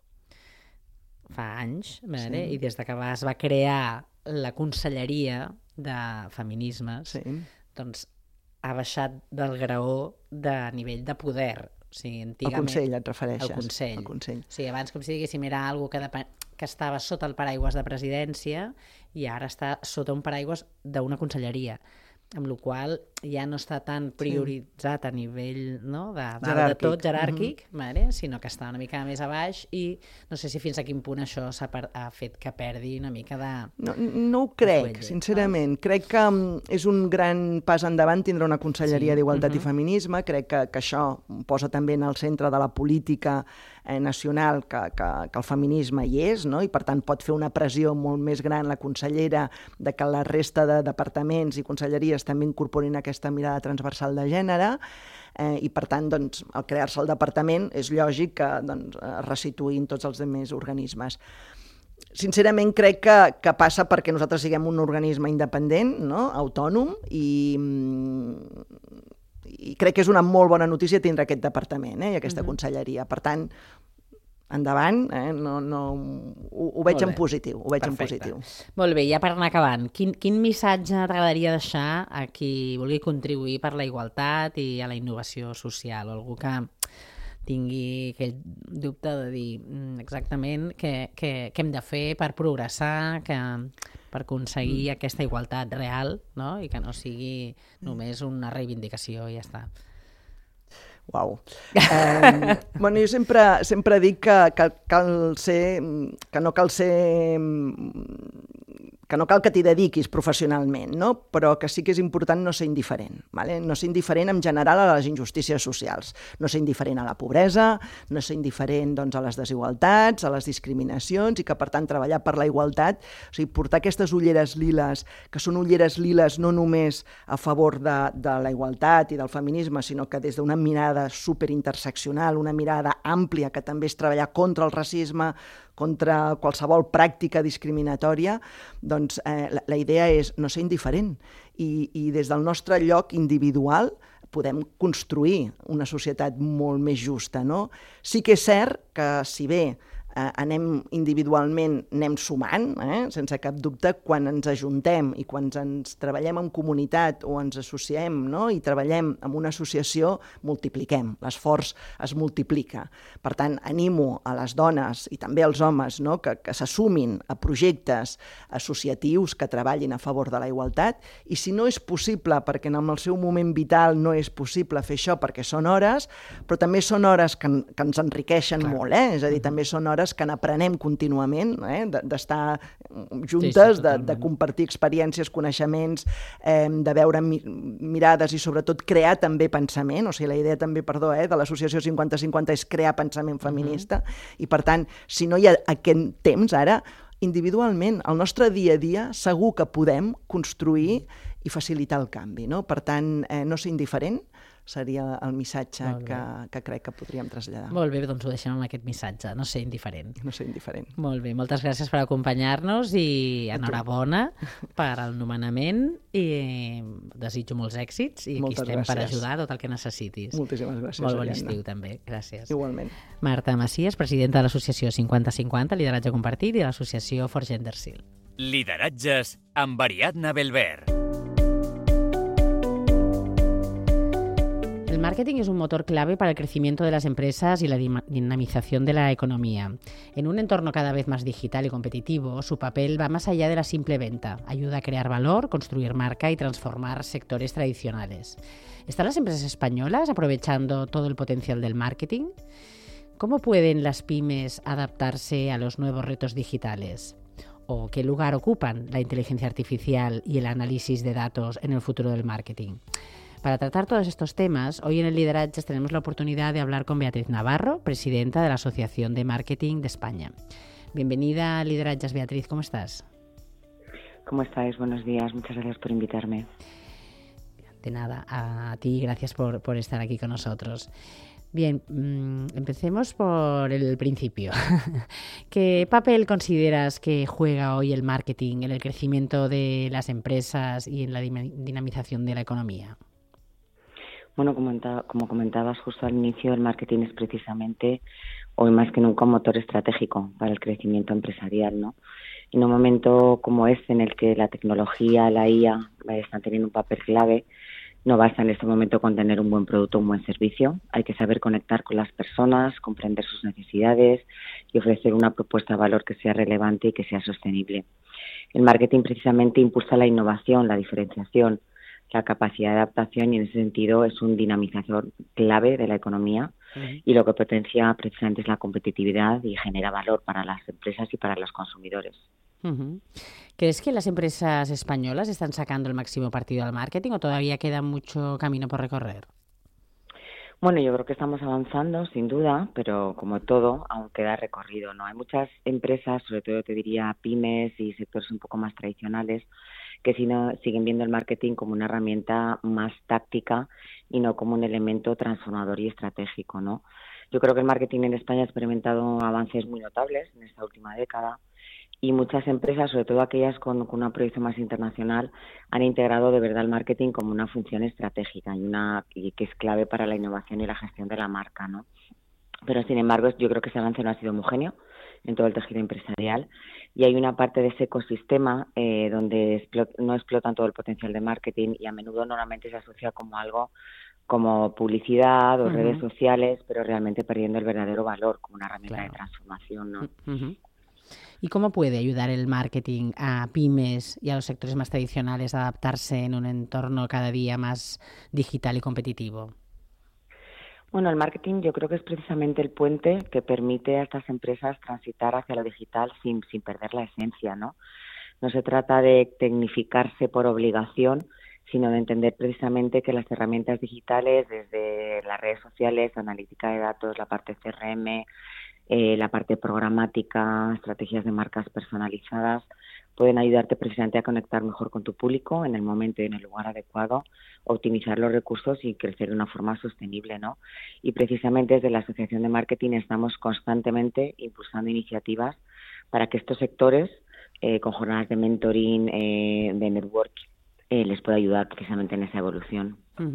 fa anys, i des que es va crear la Conselleria de Feminismes, doncs ha baixat del graó de nivell de poder. O sigui, antigament... El Consell, et refereixes? El Consell. O sigui, abans, com si diguéssim, era algo que estava sota el paraigües de presidència i ara està sota un paraigües d'una conselleria, amb la qual ja no està tan prioritzat a nivell de tot jeràrquic, sinó que està una mica més a baix i no sé si fins a quin punt això ha fet que perdi una mica de... No ho crec, sincerament. Crec que és un gran pas endavant tindre una conselleria d'Igualtat i Feminisme. Crec que això posa també en el centre de la política nacional que el feminisme hi és, no? I per tant pot fer una pressió molt més gran la consellera de que la resta de departaments i conselleries també incorporin aquesta mirada transversal de gènere i per tant doncs, al crear-se el departament és lògic que es resituïn tots els altres organismes. Sincerament crec que passa perquè nosaltres siguem un organisme independent, no? Autònom, i crec que és una molt bona notícia tindre aquest departament i aquesta conselleria. Per tant, endavant, ho veig en positiu. Molt bé, ja per anar acabant, quin missatge t'agradaria deixar a qui vulgui contribuir per la igualtat i a la innovació social, o algú que tingui aquell dubte de dir exactament què hem de fer per progressar, per aconseguir aquesta igualtat real, no? I que no sigui només una reivindicació i ja està. Uau. Jo sempre dic que no cal que t'hi dediquis professionalment, no? Però que sí que és important no ser indiferent. No ser indiferent en general a les injustícies socials, no ser indiferent a la pobresa, no ser indiferent a les desigualtats, a les discriminacions, i que per tant treballar per la igualtat, o sigui, portar aquestes ulleres liles, que són ulleres liles no només a favor de la igualtat i del feminisme, sinó que des d'una mirada superinterseccional, una mirada àmplia, que també és treballar contra el racisme, contra qualsevol pràctica discriminatòria, doncs la idea és no ser indiferent i des del nostre lloc individual podem construir una societat molt més justa, no? Sí que és cert que si bé anem individualment, anem sumant, sense cap dubte, quan ens ajuntem i quan ens treballem en comunitat o ens associem, no? I treballem en una associació, multipliquem, l'esforç es multiplica. Per tant, animo a les dones i també als homes, no? que s'assumin a projectes associatius que treballin a favor de la igualtat, i si no és possible, perquè en el seu moment vital no és possible fer això perquè són hores, però també són hores que ens enriqueixen molt, és a dir, també són hores col·laboradores que n'aprenem contínuament, d'estar juntes, de compartir experiències, coneixements, de veure mirades i sobretot crear també pensament. O sigui, la idea també, de l'associació 50-50 és crear pensament feminista i, per tant, si no hi ha aquest temps ara, individualment, al nostre dia a dia, segur que podem construir i facilitar el canvi, no? Per tant, no ser indiferent seria el missatge que crec que podríem traslladar. Molt bé, doncs ho deixem amb aquest missatge, no ser indiferent. No ser indiferent. Molt bé, moltes gràcies per acompanyar-nos i enhorabona per al nomenament i desitjo molts èxits i aquí estem per ajudar tot el que necessitis. Moltíssimes gràcies, Molt bon estiu també, gràcies. Igualment. Marta Macias, presidenta de l'associació 50-50, Lideratge Compartit, i de l'associació For Gender Seal. Lideratges amb Ariadna Belver. El marketing es un motor clave para el crecimiento de las empresas y la dinamización de la economía. En un entorno cada vez más digital y competitivo, su papel va más allá de la simple venta. Ayuda a crear valor, construir marca y transformar sectores tradicionales. ¿Están las empresas españolas aprovechando todo el potencial del marketing? ¿Cómo pueden las pymes adaptarse a los nuevos retos digitales? ¿O qué lugar ocupan la inteligencia artificial y el análisis de datos en el futuro del marketing? Para tratar todos estos temas, hoy en el Lideratges tenemos la oportunidad de hablar con Beatriz Navarro, presidenta de la Asociación de Marketing de España. Bienvenida a Lideratges, Beatriz, ¿cómo estás? ¿Cómo estáis? Buenos días, muchas gracias por invitarme. De nada, a ti, gracias por estar aquí con nosotros. Bien, empecemos por el principio. ¿Qué papel consideras que juega hoy el marketing en el crecimiento de las empresas y en la dinamización de la economía? Bueno, como comentabas justo al inicio, el marketing es precisamente hoy más que nunca un motor estratégico para el crecimiento empresarial, ¿no? En un momento como este, en el que la tecnología, la IA están teniendo un papel clave, no basta en este momento con tener un buen producto, un buen servicio. Hay que saber conectar con las personas, comprender sus necesidades y ofrecer una propuesta de valor que sea relevante y que sea sostenible. El marketing precisamente impulsa la innovación, la diferenciación, la capacidad de adaptación y en ese sentido es un dinamizador clave de la economía y lo que potencia precisamente es la competitividad y genera valor para las empresas y para los consumidores. ¿Crees que las empresas españolas están sacando el máximo partido al marketing o todavía queda mucho camino por recorrer? Bueno, yo creo que estamos avanzando, sin duda, pero como todo, aún queda recorrido, ¿no? Hay muchas empresas, sobre todo te diría pymes y sectores un poco más tradicionales, que siguen viendo el marketing como una herramienta más táctica y no como un elemento transformador y estratégico, ¿no? Yo creo que el marketing en España ha experimentado avances muy notables en esta última década y muchas empresas, sobre todo aquellas con una proyección más internacional, han integrado de verdad el marketing como una función estratégica y que es clave para la innovación y la gestión de la marca, ¿no? Pero, sin embargo, yo creo que ese avance no ha sido homogéneo en todo el tejido empresarial y hay una parte de ese ecosistema donde no explotan todo el potencial de marketing y a menudo normalmente se asocia como algo como publicidad o redes sociales, pero realmente perdiendo el verdadero valor como una herramienta de transformación, ¿no? ¿Y cómo puede ayudar el marketing a pymes y a los sectores más tradicionales a adaptarse en un entorno cada día más digital y competitivo? Bueno, el marketing yo creo que es precisamente el puente que permite a estas empresas transitar hacia lo digital sin perder la esencia, ¿no? No se trata de tecnificarse por obligación, sino de entender precisamente que las herramientas digitales, desde las redes sociales, analítica de datos, la parte CRM, la parte programática, estrategias de marcas personalizadas, pueden ayudarte precisamente a conectar mejor con tu público en el momento y en el lugar adecuado, optimizar los recursos y crecer de una forma sostenible, ¿no? Y precisamente desde la Asociación de Marketing estamos constantemente impulsando iniciativas para que estos sectores, con jornadas de mentoring, de networking, les pueda ayudar precisamente en esa evolución.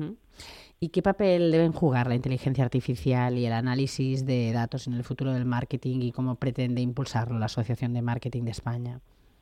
¿Y qué papel deben jugar la inteligencia artificial y el análisis de datos en el futuro del marketing y cómo pretende impulsarlo la Asociación de Marketing de España?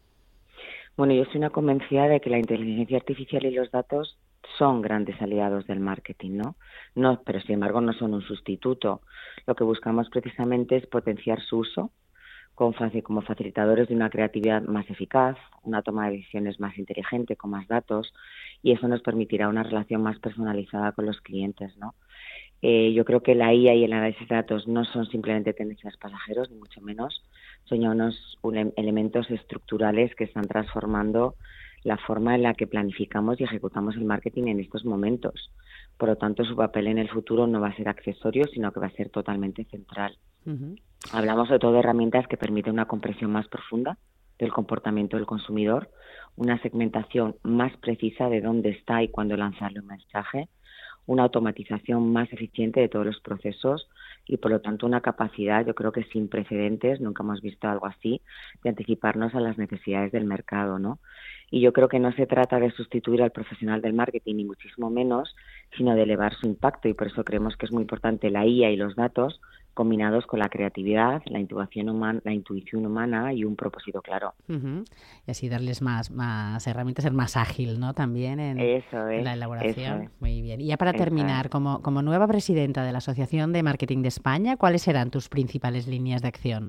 Bueno, yo soy una convencida de que la inteligencia artificial y los datos son grandes aliados del marketing, ¿no? Pero sin embargo no son un sustituto. Lo que buscamos precisamente es potenciar su uso como facilitadores de una creatividad más eficaz, una toma de decisiones más inteligente, con más datos, y eso nos permitirá una relación más personalizada con los clientes, ¿no? Yo creo que la IA y el análisis de datos no son simplemente tendencias pasajeros, ni mucho menos. Son ya unos elementos estructurales que están transformando la forma en la que planificamos y ejecutamos el marketing en estos momentos. Por lo tanto, su papel en el futuro no va a ser accesorio, sino que va a ser totalmente central. Hablamos sobre todo de herramientas que permiten una comprensión más profunda del comportamiento del consumidor, una segmentación más precisa de dónde está y cuándo lanzarle un mensaje, una automatización más eficiente de todos los procesos y, por lo tanto, una capacidad, yo creo que sin precedentes, nunca hemos visto algo así, de anticiparnos a las necesidades del mercado, ¿no? Y yo creo que no se trata de sustituir al profesional del marketing, ni muchísimo menos, sino de elevar su impacto, y por eso creemos que es muy importante la IA y los datos combinados con la creatividad, la intuición humana y un propósito claro. Y así darles más herramientas, ser más ágil, ¿no? También en la elaboración. Eso es. Muy bien. Y ya para terminar, como nueva presidenta de la Asociación de Marketing de España, ¿cuáles serán tus principales líneas de acción?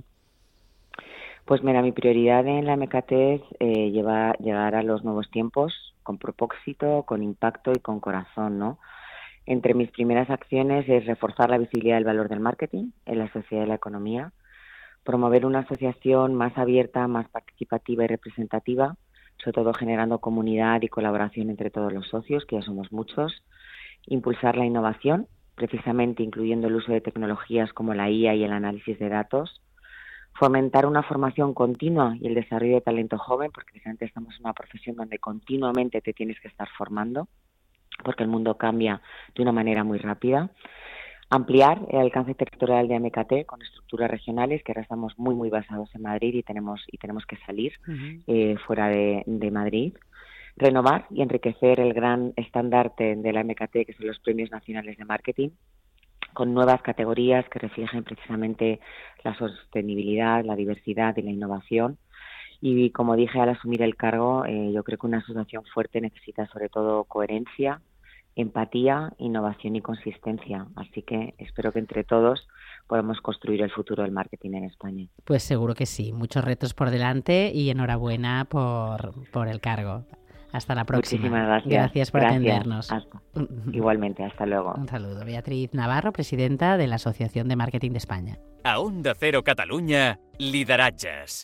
Pues mira, mi prioridad en la MKT es llegar a los nuevos tiempos con propósito, con impacto y con corazón, ¿no? Entre mis primeras acciones es reforzar la visibilidad del valor del marketing en la sociedad y la economía, promover una asociación más abierta, más participativa y representativa, sobre todo generando comunidad y colaboración entre todos los socios, que ya somos muchos, impulsar la innovación, precisamente incluyendo el uso de tecnologías como la IA y el análisis de datos, fomentar una formación continua y el desarrollo de talento joven, porque precisamente estamos en una profesión donde continuamente te tienes que estar formando, porque el mundo cambia de una manera muy rápida. Ampliar el alcance territorial de MKT con estructuras regionales, que ahora estamos muy basados en Madrid y tenemos que salir fuera de Madrid. Renovar y enriquecer el gran estandarte de la MKT, que son los Premios Nacionales de Marketing, con nuevas categorías que reflejen precisamente la sostenibilidad, la diversidad y la innovación. Y como dije al asumir el cargo, yo creo que una asociación fuerte necesita sobre todo coherencia, empatía, innovación y consistencia. Así que espero que entre todos podamos construir el futuro del marketing en España. Pues seguro que sí. Muchos retos por delante y enhorabuena por el cargo. Hasta la próxima. Muchísimas gracias. Gracias por atendernos. Igualmente, hasta luego. Un saludo. Beatriz Navarro, presidenta de la Asociación de Marketing de España. A Onda Cero Catalunya, lideratges.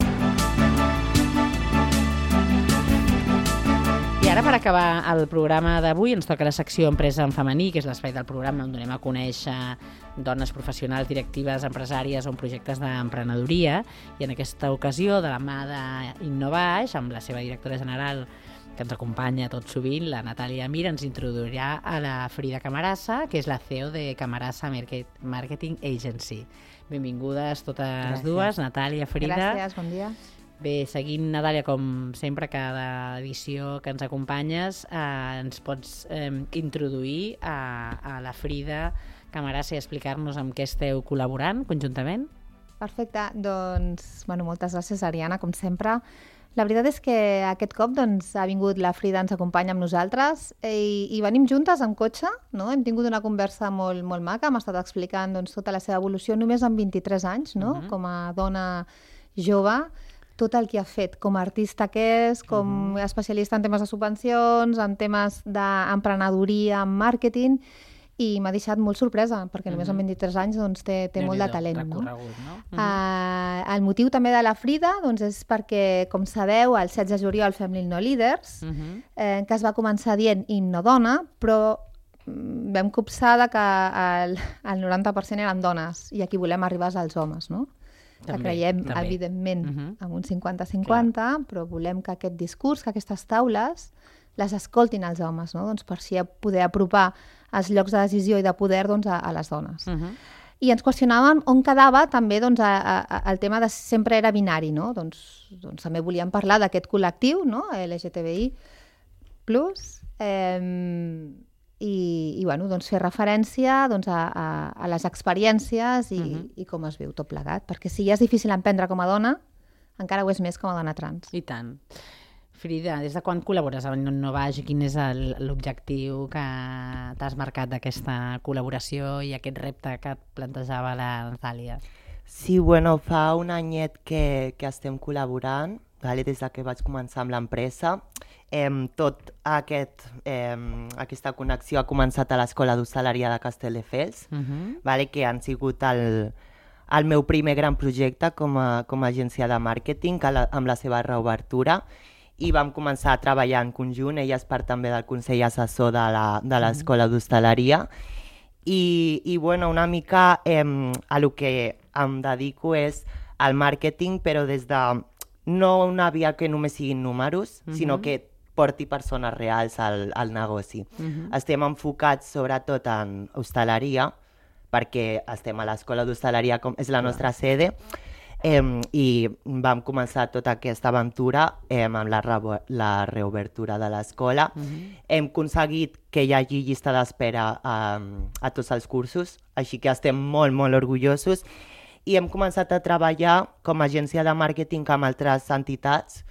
I ara, per acabar el programa d'avui, ens toca la secció Empresa en femení, que és l'espai del programa on donem a conèixer dones professionals, directives, empresàries o en projectes d'emprenedoria. I en aquesta ocasió, de la mà d'Innovaix, amb la seva directora general, que ens acompanya tot sovint, la Natàlia Mir, ens introduirà a la Frida Camarasa, que és la CEO de Camarasa Marketing Agency. Benvingudes totes dues, Natàlia, Frida. Gràcies, bon dia. Bé, seguint, Natàlia, com sempre, cada edició que ens acompanyes, ens pots introduir a la Frida Camarasa i explicar-nos amb què esteu col·laborant conjuntament? Perfecte, doncs, moltes gràcies, Ariana, com sempre. La veritat és que aquest cop ha vingut la Frida, ens acompanya amb nosaltres i venim juntes en cotxe, no? Hem tingut una conversa molt maca, m'ha estat explicant tota la seva evolució només amb 23 anys, no? Com a dona jove, tot el que ha fet com a artista que és, com especialista en temes de subvencions, en temes d'emprenedoria, en màrqueting, i m'ha deixat molt sorpresa, perquè només amb 23 anys té molt de talent. No? El motiu també de la Frida és perquè, com sabeu, el 16 de juliol fem l'Inno Leaders, que es va començar dient Inno Dona, però vam copsar que el 90% eren dones, i aquí volem arribar als homes, no? Que creiem, evidentment, en un 50-50, però volem que aquest discurs, que aquestes taules, les escoltin els homes, no? Per així poder apropar els llocs de decisió i de poder a les dones. I ens qüestionàvem on quedava també el tema de sempre era binari, no? Doncs també volíem parlar d'aquest col·lectiu, no? LGTBI+, i fer referència a les experiències i com es viu tot plegat, perquè si ja és difícil emprendre com a dona, encara ho és més com a dona trans. I tant. Frida, des de quan col·labores amb Innovaix i quin és l'objectiu que t'has marcat d'aquesta col·laboració i aquest repte que et plantejava la Natàlia? Sí, fa un anyet que estem col·laborant des que vaig començar amb l'empresa. Tot aquesta connexió ha començat a l'Escola d'Hostaleria de Castelldefels, que han sigut el meu primer gran projecte com a agència de màrqueting amb la seva reobertura, i vam començar a treballar en conjunt. Ella és part també del Consell Assessor de l'Escola d'Hostaleria. I una mica a lo que em dedico és al màrqueting, però des de no una via que només siguin números, sinó que porti persones reals al negoci. Estem enfocats sobretot en hostaleria, perquè estem a l'Escola d'Hostaleria, com és la nostra sede, i vam començar tota aquesta aventura amb la reobertura de l'escola. Hem aconseguit que hi hagi llista d'espera a tots els cursos, així que estem molt, molt orgullosos, i hem començat a treballar com a agència de màrqueting amb altres entitats,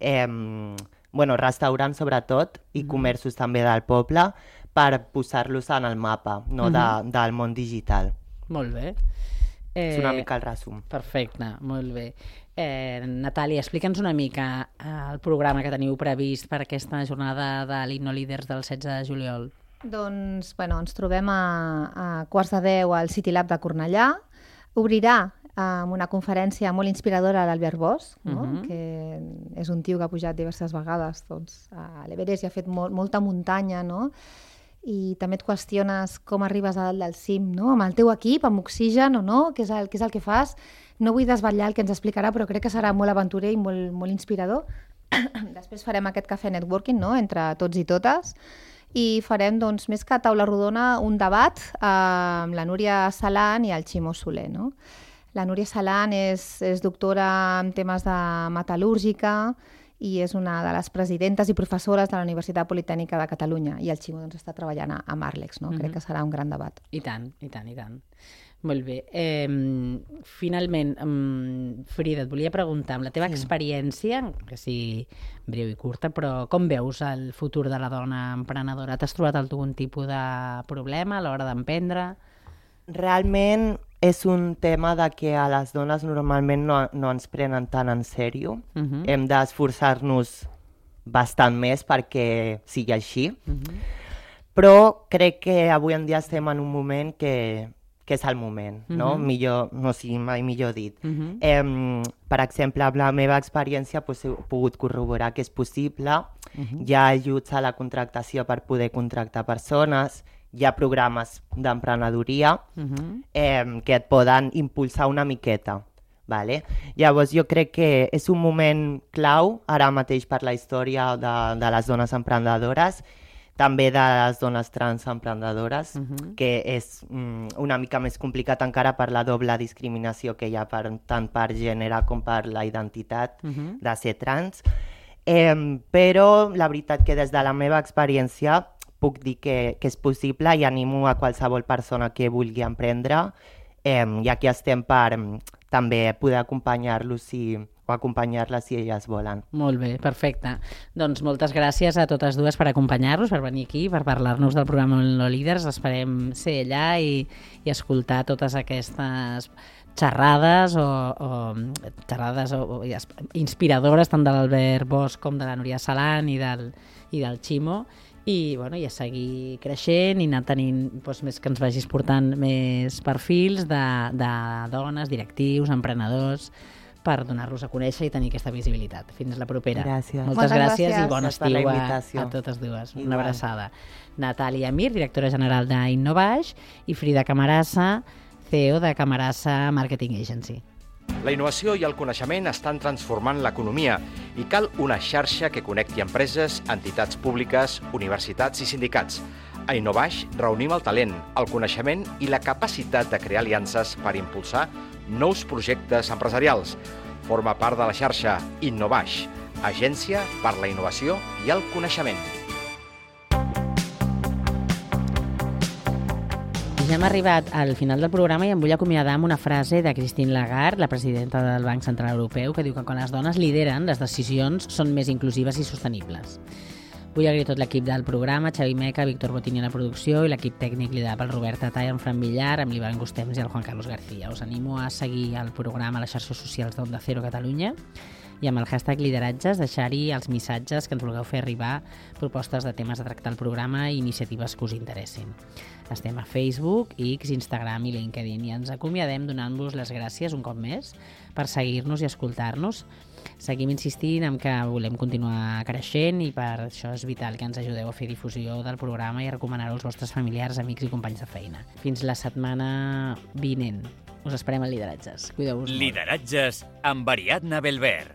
restaurants sobretot, i comerços també del poble, per posar-los en el mapa del món digital. Molt bé. És una mica el resum. Perfecte, molt bé. Natàlia, explica'ns una mica el programa que teniu previst per aquesta jornada de l'Inno-Líders del 16 de juliol. Doncs, ens trobem a 9:45 al City Lab de Cornellà. Obrirà amb una conferència molt inspiradora l'Albert Bosch, que és un tio que ha pujat diverses vegades a l'Everest i ha fet molta muntanya, no? I també et qüestiones com arribes a dalt del cim, no? Amb el teu equip, amb oxigen o no, què és el que fas. No vull desvetllar el que ens explicarà, però crec que serà molt aventurer i molt inspirador. Després farem aquest cafè networking, no?, entre tots i totes, i farem, més que taula rodona, un debat amb la Núria Salan i el Ximo Soler, no? La Núria Salan és doctora en temes de metal·lúrgica i és una de les presidentes i professores de la Universitat Politècnica de Catalunya, i el Ximo està treballant a Marlex, no? Crec que serà un gran debat. I tant. Molt bé. Finalment, Frida, et volia preguntar, amb la teva experiència, que sigui breu i curta, però com veus el futur de la dona emprenedora? T'has trobat algun tipus de problema a l'hora d'emprendre? Realment és un tema de que a les dones normalment no ens prenen tan en sèrio. Hem d'esforçar-nos bastant més perquè sigui així. Però crec que avui en dia estem en un moment que és el moment, no? Millor, no sigui mai millor dit. Per exemple, amb la meva experiència he pogut corroborar que és possible. Hi ha ajuts a la contractació per poder contractar persones, hi ha programes d'emprenedoria que et poden impulsar una miqueta. Llavors jo crec que és un moment clau ara mateix per la història de les dones emprenedores, també de les dones trans emprenedores, que és una mica més complicat encara per la doble discriminació que hi ha tant per gènere com per la identitat de ser trans. Però la veritat que des de la meva experiència puc dir que és possible, i animo a qualsevol persona que vulgui emprendre, i aquí estem per també poder acompanyar-los o acompanyar-les si elles volen. Molt bé, perfecte. Doncs moltes gràcies a totes dues per acompanyar-nos, per venir aquí, per parlar-nos del programa Líders. Esperem ser allà i escoltar totes aquestes xerrades inspiradores tant de l'Albert Bosch com de la Núria Salan i del Ximo, i a seguir creixent i anar tenint més que ens vagis portant més perfils de dones, directius, emprenedors, per donar-los a conèixer i tenir aquesta visibilitat. Fins la propera. Gràcies. Moltes gràcies i bon per estiu a totes dues. Una abraçada. Natàlia Mir, directora general d'Innovaix, i Frida Camarasa, CEO de Camarasa Marketing Agency. La innovació i el coneixement estan transformant l'economia i cal una xarxa que connecti empreses, entitats públiques, universitats i sindicats. A Innovaix reunim el talent, el coneixement i la capacitat de crear aliances per impulsar nous projectes empresarials. Forma part de la xarxa Innovaix, agència per la innovació i el coneixement. Ja hem arribat al final del programa i em vull acomiadar amb una frase de Christine Lagarde, la presidenta del Banc Central Europeu, que diu que quan les dones lideren, les decisions són més inclusives i sostenibles. Vull agrair tot l'equip del programa, Xavi Meca, Víctor Botini a la producció i l'equip tècnic liderat pel Robert Tatà i en Fran Villar, amb l'Ivan Gustems i el Juan Carlos García. Us animo a seguir el programa a les xarxes socials d'Onda Cero Catalunya. i amb el hashtag lideratges deixar-hi els missatges que ens vulgueu fer arribar, propostes de temes a tractar al programa i iniciatives que us interessin. Estem a Facebook, X, Instagram i LinkedIn i ens acomiadem donant-vos les gràcies un cop més per seguir-nos i escoltar-nos. Seguim insistint en que volem continuar creixent i per això és vital que ens ajudeu a fer difusió del programa i a recomanar-ho als vostres familiars, amics i companys de feina. Fins la setmana vinent. Us esperem a Lideratges. Cuideu-vos molt. Lideratges amb Ariadna Belver.